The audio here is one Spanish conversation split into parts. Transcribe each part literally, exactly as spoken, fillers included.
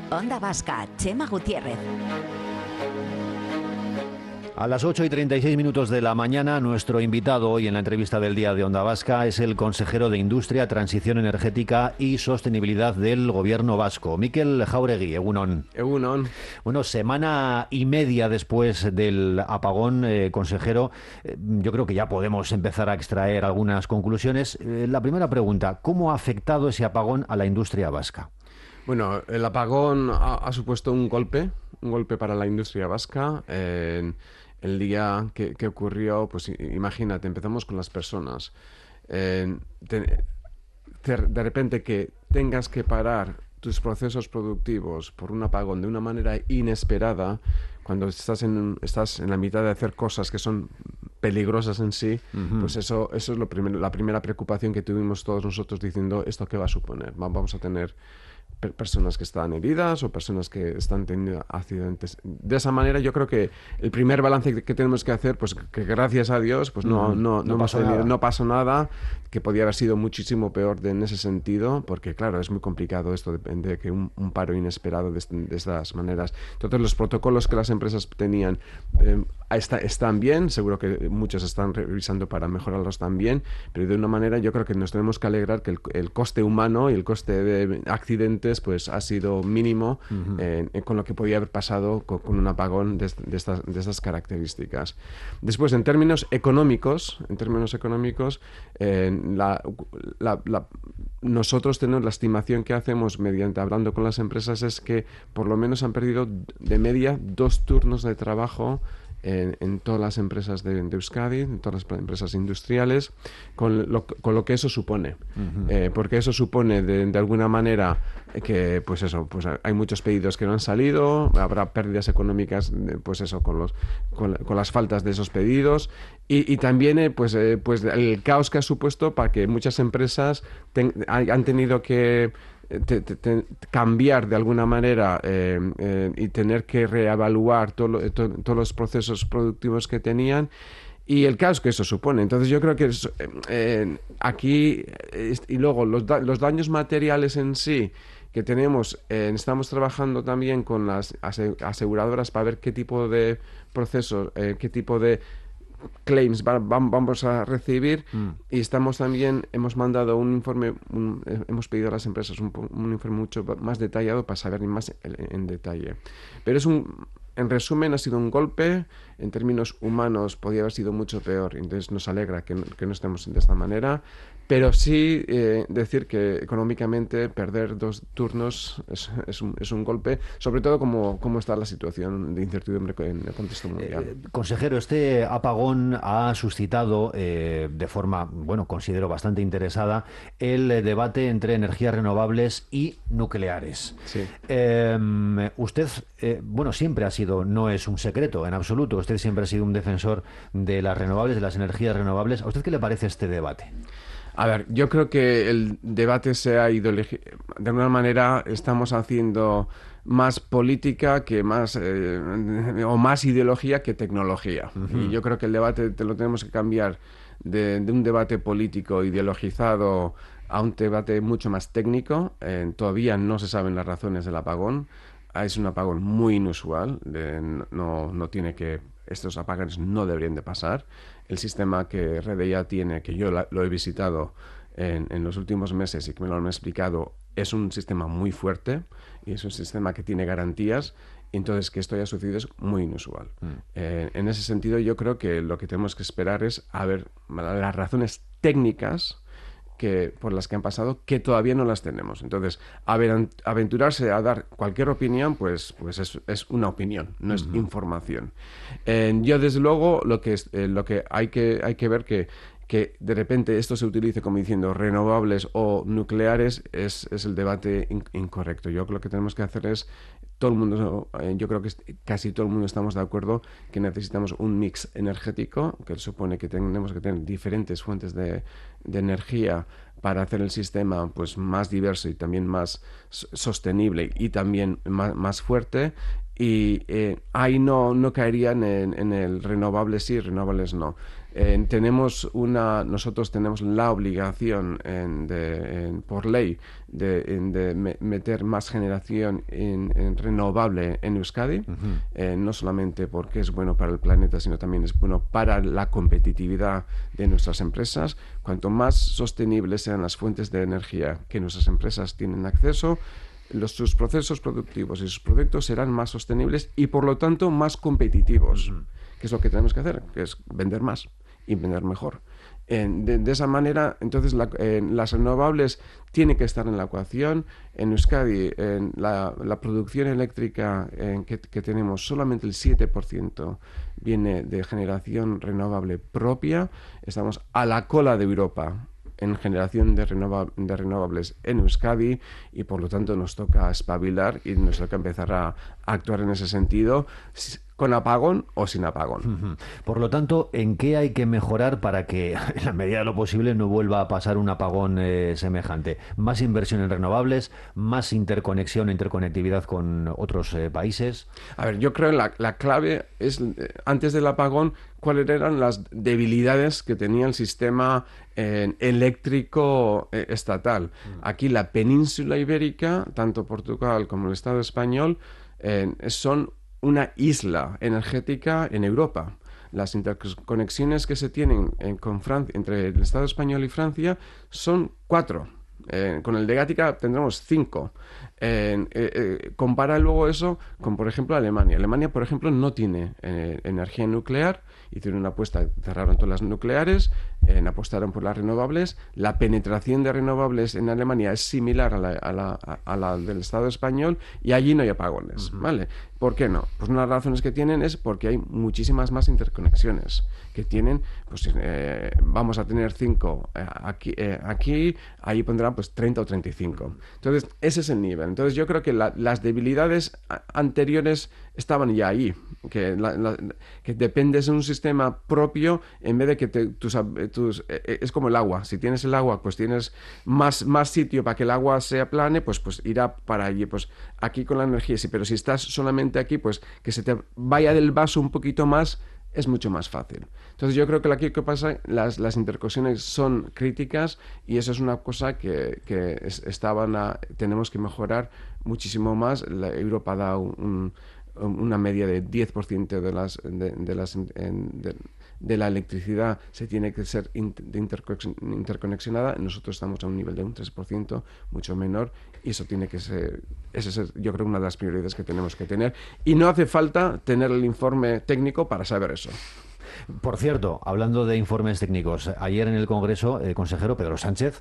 Onda Vasca, Chema Gutiérrez. A las ocho y treinta y seis minutos de la mañana, nuestro invitado hoy en la entrevista del día de Onda Vasca es el consejero de Industria, Transición Energética y Sostenibilidad del Gobierno vasco, Mikel Jauregui. Egunon. Egunon. Bueno, semana y media después del apagón, eh, consejero, eh, yo creo que ya podemos empezar a extraer algunas conclusiones. Eh, la primera pregunta, ¿cómo ha afectado ese apagón a la industria vasca? Bueno, el apagón ha, ha supuesto un golpe, un golpe para la industria vasca. Eh, el día que, que ocurrió, pues imagínate, empezamos con las personas. Eh, te, te, de repente que tengas que parar tus procesos productivos por un apagón de una manera inesperada, cuando estás en, estás en la mitad de hacer cosas que son peligrosas en sí, uh-huh. pues eso, eso es lo primero, la primera preocupación que tuvimos todos nosotros diciendo, ¿esto qué va a suponer? Vamos a tener personas que están heridas o personas que están teniendo accidentes. De esa manera yo creo que el primer balance que tenemos que hacer, pues que gracias a Dios pues no, mm, no, no, no, pasó tenido, no pasó nada, que podía haber sido muchísimo peor de, en ese sentido, porque claro, es muy complicado esto, depende de que un, un paro inesperado de, de estas maneras. Entonces los protocolos que las empresas tenían eh, está, están bien, seguro que muchos están revisando para mejorarlos también, pero de una manera yo creo que nos tenemos que alegrar que el, el coste humano y el coste de accidentes pues ha sido mínimo uh-huh. eh, con lo que podía haber pasado con, con un apagón de, de, estas, de estas características. Después, en términos económicos, en términos económicos, eh, la, la, la, nosotros tenemos la estimación que hacemos mediante hablando con las empresas es que por lo menos han perdido de media dos turnos de trabajo En, en todas las empresas de, de Euskadi, en todas las empresas industriales, con lo, con lo que eso supone. Uh-huh. Eh, porque eso supone, de, de alguna manera, que pues eso, pues hay muchos pedidos que no han salido, habrá pérdidas económicas, pues eso, con los con, con las faltas de esos pedidos, y, y también eh, pues, eh, pues el caos que ha supuesto para que muchas empresas ten, han tenido que Te, te, te, cambiar de alguna manera eh, eh, y tener que reevaluar todo lo, to, todos los procesos productivos que tenían y el caos que eso supone. Entonces yo creo que es, eh, aquí eh, y luego los, da, los daños materiales en sí que tenemos, eh, estamos trabajando también con las aseguradoras para ver qué tipo de procesos, eh, qué tipo de claims va, va, vamos a recibir mm. y estamos también, hemos mandado un informe, un, eh, hemos pedido a las empresas un, un informe mucho más detallado para saber más en, en detalle. Pero es un, en resumen, ha sido un golpe, en términos humanos podría haber sido mucho peor, entonces nos alegra que no, que no estemos de esta manera, pero sí eh, decir que económicamente perder dos turnos es, es, un, es un golpe, sobre todo como, como está la situación de incertidumbre en el contexto mundial. Eh, consejero, este apagón ha suscitado eh, de forma, bueno, considero bastante interesada, el debate entre energías renovables y nucleares. Sí. Eh, usted, eh, bueno, siempre ha sido, no es un secreto en absoluto, usted siempre ha sido un defensor de las renovables, de las energías renovables. ¿A usted qué le parece este debate? A ver, yo creo que el debate se ha ido... De alguna manera estamos haciendo más política que más... Eh, o más ideología que tecnología. Uh-huh. Y yo creo que el debate te lo tenemos que cambiar de, de un debate político ideologizado a un debate mucho más técnico. Eh, todavía no se saben las razones del apagón. Es un apagón muy inusual. De, no, no tiene que... Estos apagones no deberían de pasar. El sistema que Redeia tiene, que yo la, lo he visitado en, en los últimos meses y que me lo han explicado, es un sistema muy fuerte y es un sistema que tiene garantías. Entonces, que esto haya sucedido es muy inusual. Mm. Eh, en ese sentido, yo creo que lo que tenemos que esperar es a ver las razones técnicas que por las que han pasado, que todavía no las tenemos. Entonces, aventurarse a dar cualquier opinión, pues, pues es, es una opinión, no es uh-huh. información. Eh, yo, desde luego, lo que, es, eh, lo que hay que hay que ver que que de repente esto se utilice como diciendo renovables o nucleares es, es el debate in, incorrecto. Yo creo que tenemos que hacer es todo el mundo, yo creo que casi todo el mundo estamos de acuerdo que necesitamos un mix energético, que supone que tenemos que tener diferentes fuentes de, de energía para hacer el sistema pues más diverso y también más sostenible y también más, más fuerte. Y eh, ahí no, no caerían en, en el renovable sí, renovables no. Eh, tenemos una, nosotros tenemos la obligación en, de, en, por ley de, en, de me, meter más generación en, en renovable en Euskadi, uh-huh. eh, no solamente porque es bueno para el planeta, sino también es bueno para la competitividad de nuestras empresas. Cuanto más sostenibles sean las fuentes de energía que nuestras empresas tienen acceso, los, sus procesos productivos y sus productos serán más sostenibles y, por lo tanto, más competitivos, uh-huh. que es lo que tenemos que hacer, que es vender más y vender mejor. Eh, de, de esa manera, entonces, la, eh, las renovables tienen que estar en la ecuación. En Euskadi, en la, la producción eléctrica eh, que, que tenemos, solamente el siete por ciento viene de generación renovable propia. Estamos a la cola de Europa en generación de, renova, de renovables en Euskadi y, por lo tanto, nos toca espabilar y nos toca empezar a, a actuar en ese sentido, con apagón o sin apagón. Uh-huh. Por lo tanto, ¿en qué hay que mejorar para que, en la medida de lo posible, no vuelva a pasar un apagón eh, semejante? ¿Más inversión en renovables? ¿Más interconexión e interconectividad con otros eh, países? A ver, yo creo que la, la clave es, eh, antes del apagón, cuáles eran las debilidades que tenía el sistema eh, eléctrico eh, estatal. Uh-huh. Aquí la península ibérica, tanto Portugal como el Estado español, eh, son una isla energética en Europa. Las interconexiones que se tienen en, con Francia, entre el Estado español y Francia son cuatro. Eh, con el de Gatica tendremos cinco. Eh, eh, eh, compara luego eso con, por ejemplo, Alemania. Alemania, por ejemplo, no tiene eh, energía nuclear. Hicieron una apuesta, cerraron todas las nucleares, eh, apostaron por las renovables. La penetración de renovables en Alemania es similar a la, a la, a la del Estado español y allí no hay apagones, uh-huh. ¿vale? ¿Por qué no? Pues una de las razones que tienen es porque hay muchísimas más interconexiones que tienen, pues eh, vamos a tener cinco eh, aquí, eh, aquí, ahí pondrán pues treinta o treinta y cinco. Entonces, ese es el nivel. Entonces, yo creo que la, las debilidades anteriores estaban ya ahí, que, la, la, que dependes de un sistema propio en vez de que te, tus, tus eh, es como el agua. Si tienes el agua, pues tienes más, más sitio para que el agua se aplane, pues, pues irá para allí. Pues aquí con la energía sí, pero si estás solamente aquí, pues que se te vaya del vaso un poquito más, es mucho más fácil. Entonces yo creo que aquí que pasa, las, las interconexiones son críticas y eso es una cosa que, que es, estaban a, tenemos que mejorar muchísimo más. La Europa da un, un, una media de diez por ciento de las de, de las en, de, de la electricidad se tiene que ser interconexionada. Nosotros estamos a un nivel de un tres por ciento, mucho menor, y eso tiene que ser, esa es, yo creo, una de las prioridades que tenemos que tener. Y no hace falta tener el informe técnico para saber eso. Por cierto, hablando de informes técnicos, ayer en el Congreso el consejero Pedro Sánchez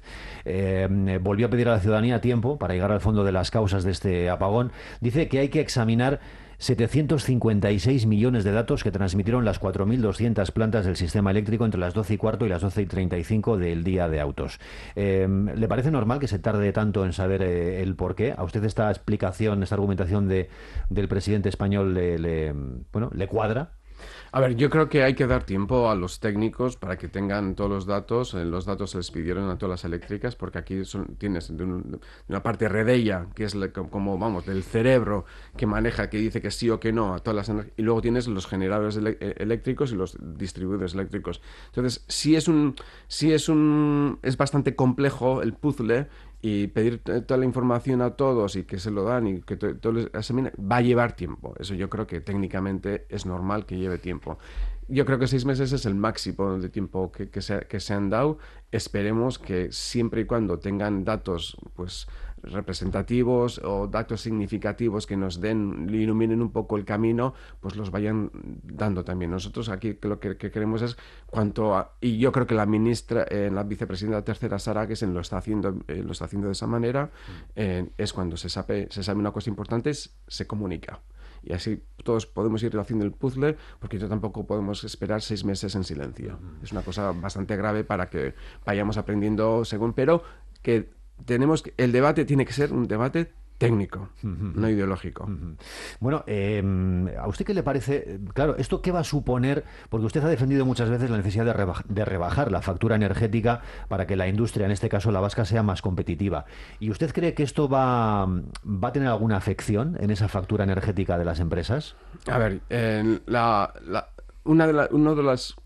eh, volvió a pedir a la ciudadanía tiempo para llegar al fondo de las causas de este apagón. Dice que hay que examinar setecientos cincuenta y seis millones de datos que transmitieron las cuatro mil doscientas plantas del sistema eléctrico entre las doce y cuarto y las doce y treinta y cinco del día de autos. Eh, ¿Le parece normal que se tarde tanto en saber eh, el porqué? ¿A usted esta explicación, esta argumentación de, del presidente español le, le, bueno, le cuadra? A ver, yo creo que hay que dar tiempo a los técnicos para que tengan todos los datos. Los datos se les pidieron a todas las eléctricas porque aquí son, tienes de, un, de una parte redella, que es la, como, vamos, del cerebro que maneja, que dice que sí o que no a todas las, y luego tienes los generadores ele- eléctricos y los distribuidores eléctricos. Entonces, sí es un, sí es un, es bastante complejo el puzzle, y pedir toda la información a todos y que se lo dan y que todo les examine, va a llevar tiempo. Eso yo creo que técnicamente es normal que lleve tiempo. Yo creo que seis meses es el máximo de tiempo que, que, se, que se han dado. Esperemos que siempre y cuando tengan datos pues representativos o datos significativos que nos den, iluminen un poco el camino, pues los vayan dando también. Nosotros aquí lo que, que queremos es cuanto a, y yo creo que la ministra, eh, la vicepresidenta tercera, Sara, que se lo está haciendo, eh, lo está haciendo de esa manera, eh, es cuando se sabe, se sabe una cosa importante, es, se comunica. Y así todos podemos ir haciendo el puzzle, porque yo tampoco podemos esperar seis meses en silencio. Es una cosa bastante grave para que vayamos aprendiendo según, pero que tenemos que, el debate tiene que ser un debate técnico, uh-huh. no ideológico. Uh-huh. Bueno, eh, ¿a usted qué le parece? Claro, ¿esto qué va a suponer? Porque usted ha defendido muchas veces la necesidad de, reba- de rebajar la factura energética para que la industria, en este caso la vasca, sea más competitiva. ¿Y usted cree que esto va, va a tener alguna afección en esa factura energética de las empresas? A ver, eh, la, la, una de la, uno de las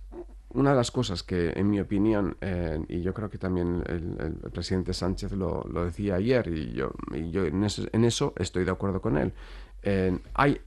una de las cosas que, en mi opinión, eh, y yo creo que también el, el presidente Sánchez lo, lo decía ayer, y yo, y yo en, eso, en eso estoy de acuerdo con él, eh, hay,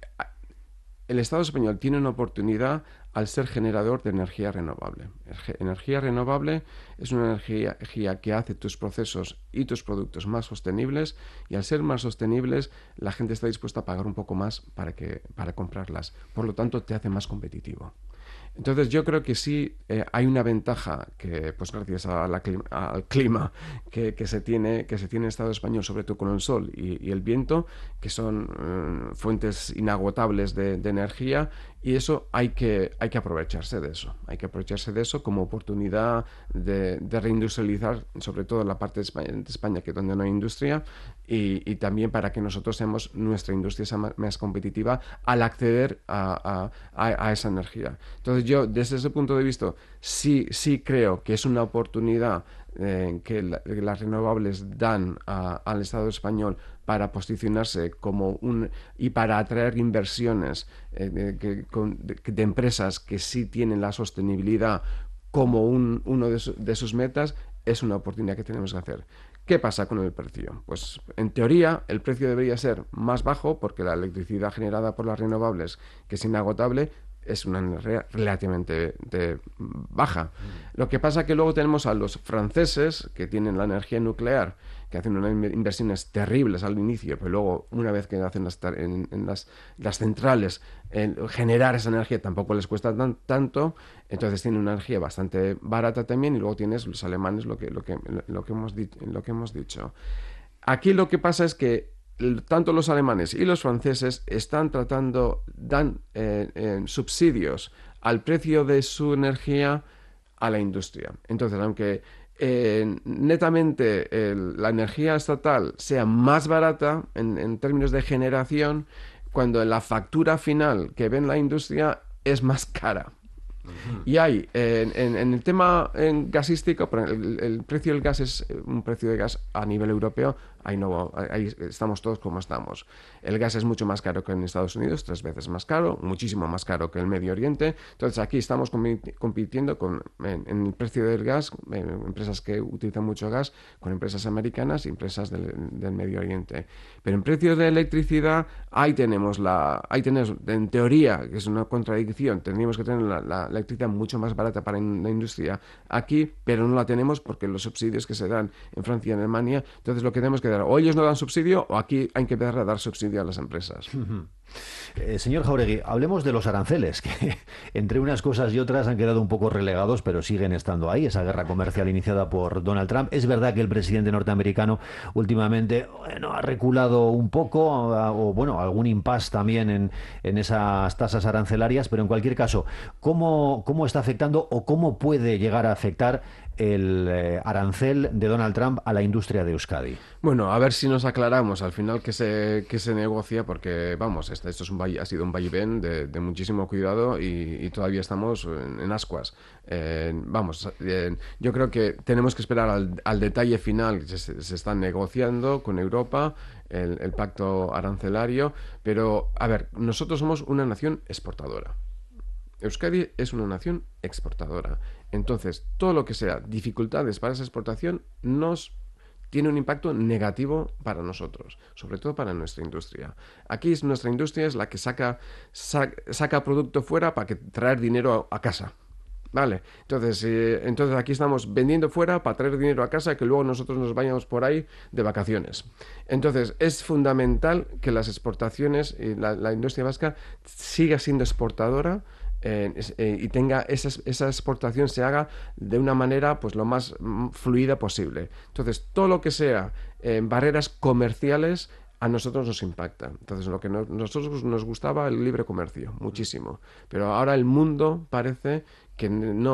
el Estado español tiene una oportunidad al ser generador de energía renovable. Energía renovable es una energía que hace tus procesos y tus productos más sostenibles, y al ser más sostenibles la gente está dispuesta a pagar un poco más para, que, para comprarlas. Por lo tanto, te hace más competitivo. Entonces yo creo que sí eh, hay una ventaja que, pues gracias a la clima, al clima que, que, se tiene, que se tiene en el Estado español, sobre todo con el sol y, y el viento, que son eh, fuentes inagotables de, de energía, y eso hay que, hay que aprovecharse de eso. Hay que aprovecharse de eso como oportunidad de, de reindustrializar, sobre todo en la parte de España, de España que es donde no hay industria, y, y también para que nosotros seamos, nuestra industria sea más, más competitiva al acceder a, a, a, a esa energía. Entonces yo, desde ese punto de vista, sí, sí creo que es una oportunidad eh, que, la, que las renovables dan a, al Estado español para posicionarse como un y para atraer inversiones eh, de, que, con, de, de empresas que sí tienen la sostenibilidad como un, uno de, su, de sus metas. Es una oportunidad que tenemos que hacer. ¿Qué pasa con el precio? Pues en teoría el precio debería ser más bajo, porque la electricidad generada por las renovables, que es inagotable, es una energía relativamente de baja. Mm. Lo que pasa es que luego tenemos a los franceses, que tienen la energía nuclear, que hacen unas inversiones terribles al inicio, pero luego, una vez que hacen las, en, en las, las centrales, en generar esa energía tampoco les cuesta tan, tanto, entonces tienen una energía bastante barata también, y luego tienes los alemanes, lo que, lo que, lo que, hemos, lo que hemos dicho. Aquí lo que pasa es que tanto los alemanes y los franceses están tratando, dan eh, eh, subsidios al precio de su energía a la industria. Entonces, aunque eh, netamente el, la energía estatal sea más barata en, en términos de generación, cuando la factura final que ve en la industria es más cara. Uh-huh. Y hay, en, en, en el tema en gasístico, el, el precio del gas es un precio de gas a nivel europeo, ahí, no, ahí estamos todos como estamos. El gas es mucho más caro que en Estados Unidos, tres veces más caro, muchísimo más caro que en el Medio Oriente. Entonces aquí estamos compitiendo con, en, en el precio del gas, en empresas que utilizan mucho gas, con empresas americanas y empresas del, del Medio Oriente. Pero en precios de electricidad, ahí tenemos la, ahí tenemos, en teoría, que es una contradicción, tendríamos que tener la, la electricidad mucho más barata para la industria aquí, pero no la tenemos porque los subsidios que se dan en Francia y en Alemania, entonces lo que tenemos que dar, o ellos no dan subsidio, o aquí hay que empezar a dar subsidio a las empresas. Uh-huh. Eh, señor Jáuregui, hablemos de los aranceles, que entre unas cosas y otras han quedado un poco relegados, pero siguen estando ahí, esa guerra comercial iniciada por Donald Trump. Es verdad que el presidente norteamericano últimamente, bueno, ha reculado un poco, o bueno, algún impasse también en, en esas tasas arancelarias, pero en cualquier caso, ¿cómo, cómo está afectando o cómo puede llegar a afectar el eh, arancel de Donald Trump a la industria de Euskadi? Bueno, a ver si nos aclaramos al final qué se, qué se negocia, porque vamos, esto, esto es un, ha sido un vaivén de, de muchísimo cuidado, y, y todavía estamos en, en ascuas. Eh, vamos, eh, yo creo que tenemos que esperar al, al detalle final que se, se está negociando con Europa, el, el pacto arancelario, pero a ver, nosotros somos una nación exportadora. Euskadi es una nación exportadora. Entonces, todo lo que sea dificultades para esa exportación nos tiene un impacto negativo para nosotros, sobre todo para nuestra industria. Aquí es, nuestra industria es la que saca, saca, saca producto fuera para que traer dinero a, a casa. Vale, entonces, eh, entonces aquí estamos vendiendo fuera para traer dinero a casa, que luego nosotros nos vayamos por ahí de vacaciones. Entonces es fundamental que las exportaciones y la, la industria vasca siga siendo exportadora, Eh, eh, y tenga esa, esa exportación se haga de una manera pues lo más fluida posible. Entonces todo lo que sea eh, barreras comerciales a nosotros nos impacta. Entonces lo que no, nosotros nos gustaba el libre comercio muchísimo, pero ahora el mundo parece que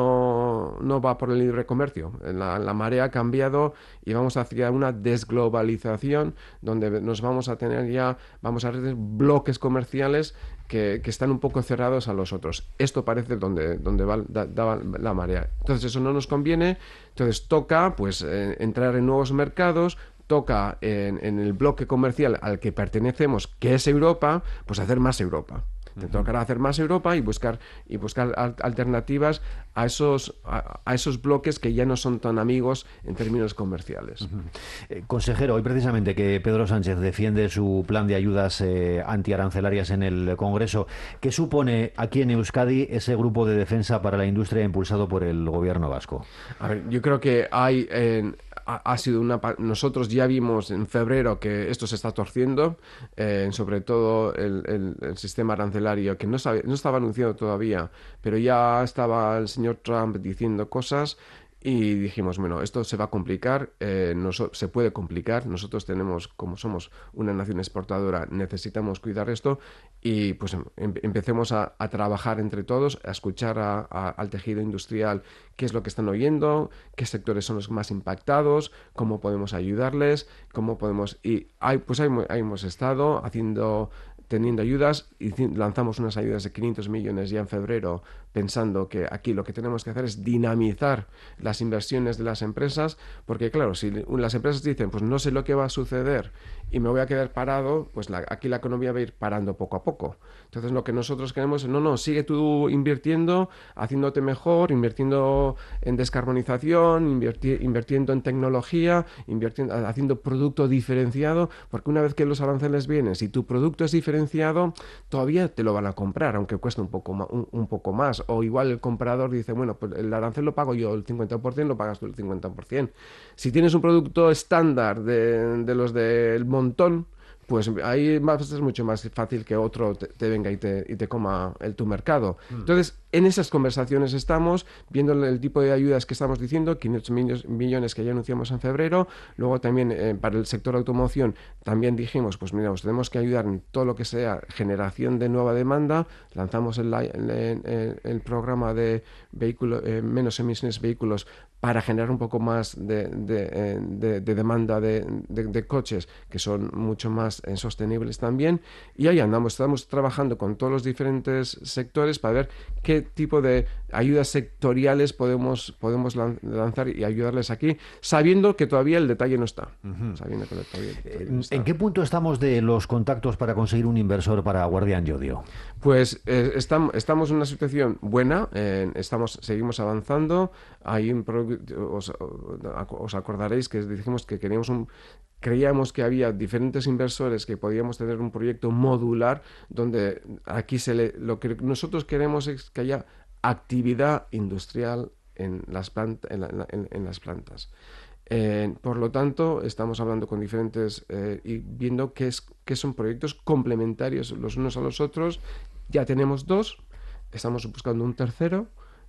no, no va por el libre comercio. La, la marea ha cambiado y vamos hacia una desglobalización donde nos vamos a tener ya, vamos a tener bloques comerciales que, que están un poco cerrados a los otros. Esto parece donde, donde va da, da la marea. Entonces eso no nos conviene. Entonces toca pues eh, entrar en nuevos mercados, toca en, en el bloque comercial al que pertenecemos, que es Europa, pues hacer más Europa. Te tocará hacer más Europa y buscar, y buscar al- alternativas a esos, a, a esos bloques que ya no son tan amigos en términos comerciales. Eh, consejero, hoy precisamente que Pedro Sánchez defiende su plan de ayudas eh, antiarancelarias en el Congreso, ¿qué supone aquí en Euskadi ese grupo de defensa para la industria impulsado por el gobierno vasco? A ver, yo creo que hay, eh, ha, ha sido una... pa- Nosotros ya vimos en febrero que esto se está torciendo, eh, sobre todo el, el- el sistema arancelario, que no, sabe- no estaba anunciado todavía, pero ya estaba el señor Trump diciendo cosas y dijimos, bueno, esto se va a complicar, eh, noso- se puede complicar, nosotros tenemos, como somos una nación exportadora, necesitamos cuidar esto y pues em- em- empecemos a, a trabajar entre todos, a escuchar a- a- al tejido industrial qué es lo que están oyendo, qué sectores son los más impactados, cómo podemos ayudarles, cómo podemos... Y hay, pues ahí, hemo- ahí hemos estado haciendo, teniendo ayudas, y ci- lanzamos unas ayudas de quinientos millones ya en febrero, pensando que aquí lo que tenemos que hacer es dinamizar las inversiones de las empresas, porque claro, si las empresas dicen, pues no sé lo que va a suceder y me voy a quedar parado, pues la- aquí la economía va a ir parando poco a poco. Entonces lo que nosotros queremos es, no, no, sigue tú invirtiendo, haciéndote mejor, invirtiendo en descarbonización, inverti- invirtiendo en tecnología, invirtiendo, haciendo producto diferenciado, porque una vez que los aranceles vienen, si tu producto es diferenciado, todavía te lo van a comprar, aunque cueste un poco, ma- un, un poco más. O igual el comprador dice, bueno, pues el arancel lo pago yo el cincuenta por ciento, lo pagas tú el cincuenta por ciento. Si tienes un producto estándar de, de los del montón, pues ahí más, es mucho más fácil que otro te, te venga y te, y te coma el, tu mercado. Entonces, en esas conversaciones estamos, viendo el, el tipo de ayudas que estamos diciendo, quinientos millones, millones que ya anunciamos en febrero, luego también eh, para el sector automoción, también dijimos, pues mira, os tenemos que ayudar en todo lo que sea generación de nueva demanda, lanzamos el, el, el, el programa de vehículo, eh, menos emisiones vehículos para generar un poco más de, de, eh, de, de demanda de, de, de coches que son mucho más eh, sostenibles también, y ahí andamos, estamos trabajando con todos los diferentes sectores para ver qué tipo de ayudas sectoriales podemos, podemos lanzar y ayudarles aquí, sabiendo que todavía el detalle no está. Uh-huh. Sabiendo que todavía el detalle no está. ¿En qué punto estamos de los contactos para conseguir un inversor para Guardián Llodio? Pues eh, estamos, estamos en una situación buena, eh, estamos, seguimos avanzando. Hay un pro, os, os acordaréis que dijimos que queríamos un creíamos que había diferentes inversores que podíamos tener un proyecto modular donde aquí se le, lo que nosotros queremos es que haya actividad industrial en las, plant, en, la, en, en las plantas. Eh, por lo tanto, estamos hablando con diferentes eh, y viendo qué, es, qué son proyectos complementarios los unos a los otros. Ya tenemos dos, estamos buscando un tercero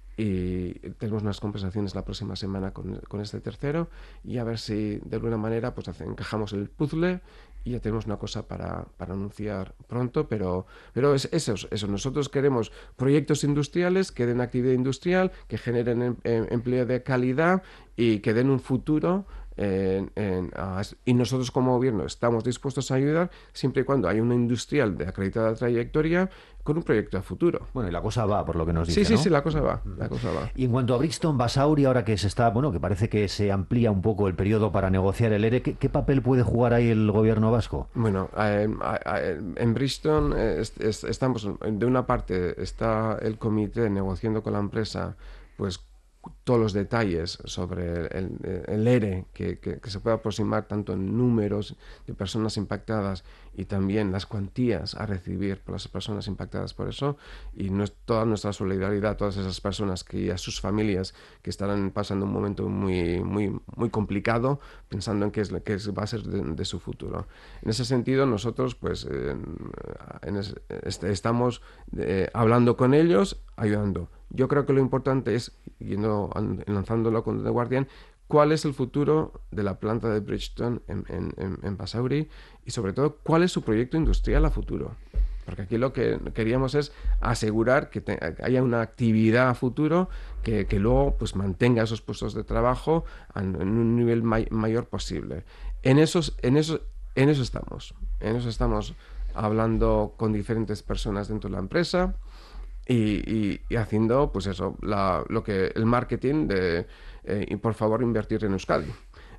y tenemos unas conversaciones la próxima semana con, con este tercero y a ver si de alguna manera pues hace, encajamos el puzzle y ya tenemos una cosa para, para anunciar pronto, pero, pero es eso, eso. Nosotros queremos proyectos industriales que den actividad industrial, que generen em, em, empleo de calidad y que den un futuro. En, en, a, y nosotros como gobierno estamos dispuestos a ayudar siempre y cuando haya una industrial de acreditada trayectoria con un proyecto a futuro. Bueno, y la cosa va, por lo que nos dice, Sí, sí, ¿no? sí, la cosa va, la cosa va. Y en cuanto a Brixton Basauri, ahora que se está, bueno, que parece que se amplía un poco el periodo para negociar el ERE, ¿qué, qué papel puede jugar ahí el gobierno vasco? Bueno, eh, eh, en Brixton eh, est est estamos, de una parte está el comité negociando con la empresa, pues todos los detalles sobre el, el ERE que, que, que se puede aproximar tanto en números de personas impactadas y también las cuantías a recibir por las personas impactadas por eso, y no es toda nuestra solidaridad a todas esas personas que, y a sus familias que estarán pasando un momento muy, muy, muy complicado pensando en qué, es, qué va a ser de, de su futuro. En ese sentido nosotros pues eh, en es, este, estamos eh, hablando con ellos, ayudando. Yo creo que lo importante es, yendo, lanzándolo con The Guardian, cuál es el futuro de la planta de Bridgestone en, en, en, en Basauri y sobre todo cuál es su proyecto industrial a futuro. Porque aquí lo que queríamos es asegurar que, te, que haya una actividad a futuro que, que luego pues, mantenga esos puestos de trabajo en, en un nivel may, mayor posible. En, esos, en, eso, en eso estamos. En eso estamos hablando con diferentes personas dentro de la empresa. Y, y, y haciendo pues eso la, lo que el marketing de eh, y por favor invertir en Euskadi,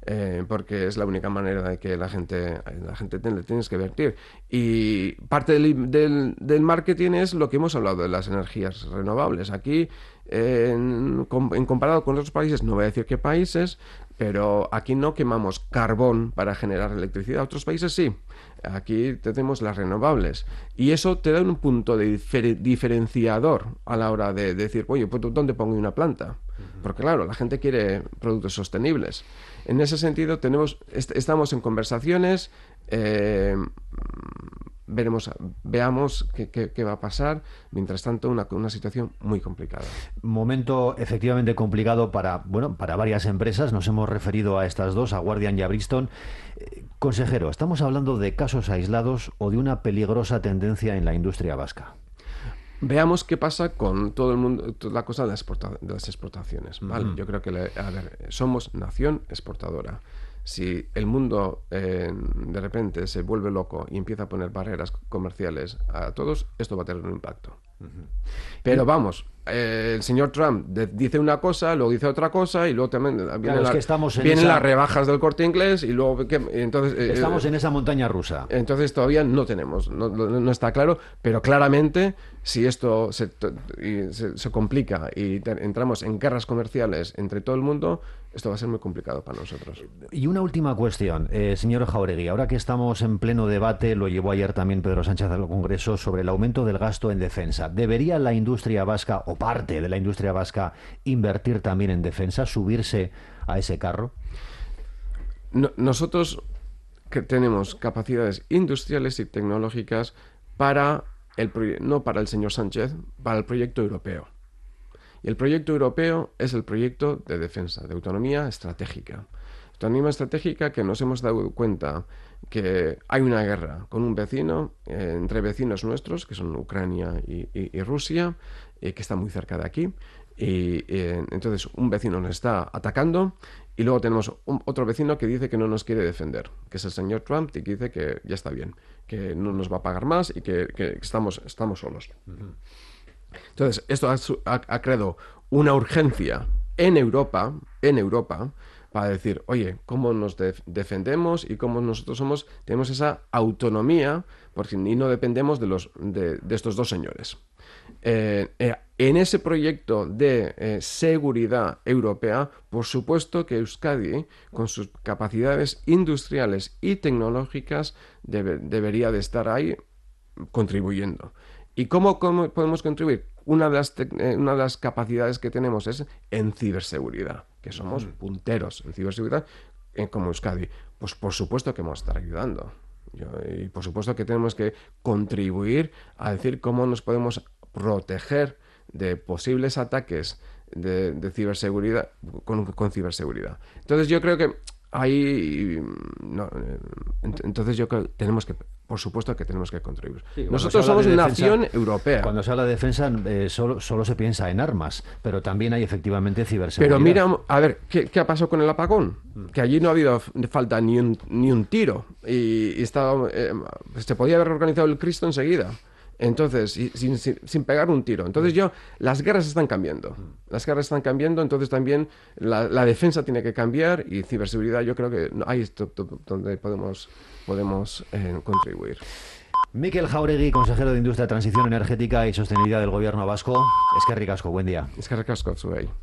eh, porque es la única manera de que la gente, la gente te, le tienes que invertir. Y parte del, del, del marketing es lo que hemos hablado de las energías renovables. Aquí, eh, en, en comparado con otros países, no voy a decir qué países, pero aquí no quemamos carbón para generar electricidad. Otros países sí. Aquí tenemos las renovables. Y eso te da un punto de difer diferenciador a la hora de, de decir, oye, pues ¿dónde pongo una planta? Porque claro, la gente quiere productos sostenibles. En ese sentido, tenemos, est estamos en conversaciones, eh, veremos, veamos qué, qué, qué va a pasar. Mientras tanto, una, una situación muy complicada. Momento efectivamente complicado para, bueno, para varias empresas. Nos hemos referido a estas dos, a Guardian y a Bristol. Eh, consejero, ¿estamos hablando de casos aislados o de una peligrosa tendencia en la industria vasca? Veamos qué pasa con todo el mundo, toda la cosa de, la exporta, de las exportaciones. ¿Vale? Uh-huh. Yo creo que, le, a ver, somos nación exportadora. Si el mundo eh, de repente se vuelve loco y empieza a poner barreras comerciales a todos, esto va a tener un impacto. Uh-huh. Pero vamos, eh, el señor Trump de, dice una cosa, luego dice otra cosa y luego también vienen, claro, la, es que estamos en vienen esa... las rebajas del Corte Inglés y luego que, entonces eh, estamos en esa montaña rusa. Entonces todavía no tenemos, no, no, no está claro, pero claramente si esto se, se, se complica y te, entramos en guerras comerciales entre todo el mundo, esto va a ser muy complicado para nosotros. Y una última cuestión, eh, señor Jáuregui, ahora que estamos en pleno debate, lo llevó ayer también Pedro Sánchez al Congreso, sobre el aumento del gasto en defensa. ¿Debería la industria vasca, o parte de la industria vasca, invertir también en defensa, subirse a ese carro? No, nosotros que tenemos capacidades industriales y tecnológicas para el no para el señor Sánchez, para el proyecto europeo. Y el proyecto europeo es el proyecto de defensa, de autonomía estratégica. Autonomía estratégica que nos hemos dado cuenta que hay una guerra con un vecino, eh, entre vecinos nuestros, que son Ucrania y, y, y Rusia, eh, que está muy cerca de aquí. Y eh, entonces un vecino nos está atacando y luego tenemos un, otro vecino que dice que no nos quiere defender, que es el señor Trump, y que dice que ya está bien, que no nos va a pagar más y que, que estamos, estamos solos. Uh-huh. Entonces, esto ha, ha, ha creado una urgencia en Europa, en Europa, para decir, oye, ¿cómo nos de defendemos y cómo nosotros somos, tenemos esa autonomía porque, y no dependemos de, los, de, de estos dos señores? Eh, eh, en ese proyecto de eh, seguridad europea, por supuesto que Euskadi, con sus capacidades industriales y tecnológicas, debe, debería de estar ahí contribuyendo. ¿Y cómo, cómo podemos contribuir? Una de, las eh, una de las capacidades que tenemos es en ciberseguridad, que somos punteros en ciberseguridad eh, como Euskadi. Pues por supuesto que vamos a estar ayudando. Yo, y por supuesto que tenemos que contribuir a decir cómo nos podemos proteger de posibles ataques de, de ciberseguridad con, con ciberseguridad. Entonces yo creo que ahí no, entonces yo creo que tenemos que, por supuesto que tenemos que contribuir. Sí, nosotros somos una nación europea. Cuando se habla de defensa eh, solo, solo se piensa en armas, pero también hay efectivamente ciberseguridad. Pero mira, a ver, ¿qué, qué ha pasado con el apagón? Mm. Que allí no ha habido falta ni un, ni un tiro y, y estaba, eh, se podía haber organizado el Cristo enseguida. Entonces, sin, sin, sin pegar un tiro. Entonces yo, las guerras están cambiando. Las guerras están cambiando, entonces también la, la defensa tiene que cambiar y ciberseguridad yo creo que ahí es donde podemos, podemos eh, contribuir. Mikel Jáuregui, consejero de Industria, Transición Energética y Sostenibilidad del Gobierno vasco. Eskerrik asko, buen día. Eskerrik asko, zuei.